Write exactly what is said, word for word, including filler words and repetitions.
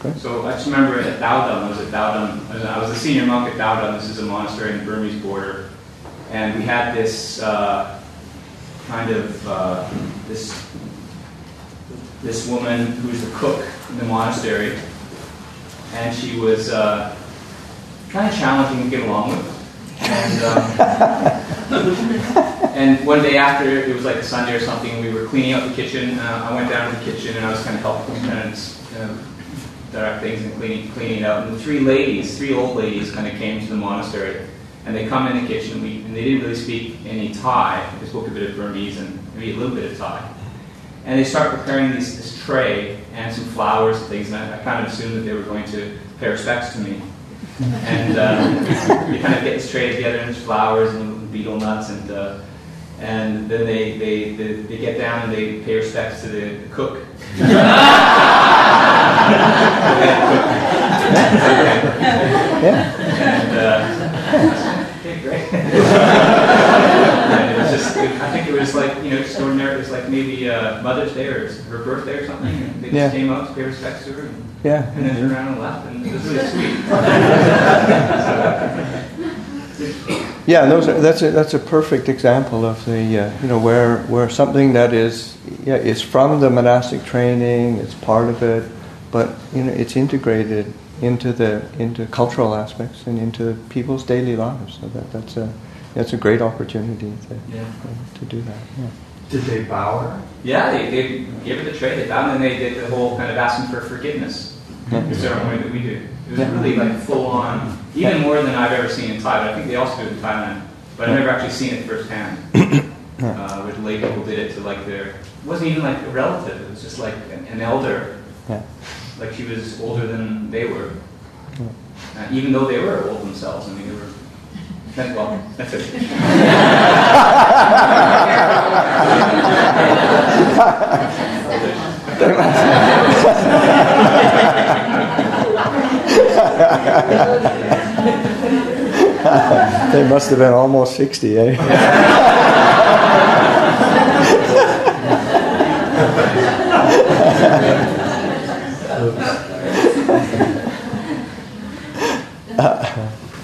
Great. So I just remember at Daodam, I was at Daodam, I was a senior monk at Daodam. This is a monastery in the Burmese border. And we had this uh, kind of, uh, this, this woman who was the cook in the monastery. And she was uh, kind of challenging to get along with. And, um, and one day after, it was like a Sunday or something, we were cleaning out the kitchen. Uh, I went down to the kitchen and I was kind of helping kind of you know, direct things and cleaning, cleaning it out. And the three ladies, three old ladies kind of came to the monastery. And they come in the kitchen, and, we, and they didn't really speak any Thai. They spoke a bit of Burmese and maybe a little bit of Thai. And they start preparing these, this tray and some flowers and things, and I, I kind of assumed that they were going to pay respects to me. And uh, they kind of get this tray together, and there's flowers and betel nuts, and uh, and then they, they, they, they get down and they pay respects to the cook. Yeah. And, uh, okay, great. And it was just, it, I think it was like, you know, just ordinary, it was like maybe uh, Mother's Day or her birthday or something. And they just Yeah. came out to pay respects to her. And, Yeah. and then turned around and left, and it was really sweet. Yeah, and those are, that's a that's a perfect example of the uh, you know where where something that is yeah is from the monastic training, it's part of it, but you know it's integrated into the into cultural aspects and into people's daily lives. So that that's a that's a great opportunity to Yeah. to do that. Yeah. Did they bow her? Yeah, they, they gave her the tray, they bowed, and then they did the whole kind of asking for forgiveness Yeah. ceremony that we do. It was Yeah. really like full on, even more than I've ever seen in Thai, but I think they also do it in Thailand. But I've never actually seen it firsthand. Uh, where the lay people did it to like their, it wasn't even like a relative, it was just like an, an elder. Yeah. Like she was older than they were. Uh, even though they were old themselves, I mean they were, well, that's it. They must have been almost sixty, eh?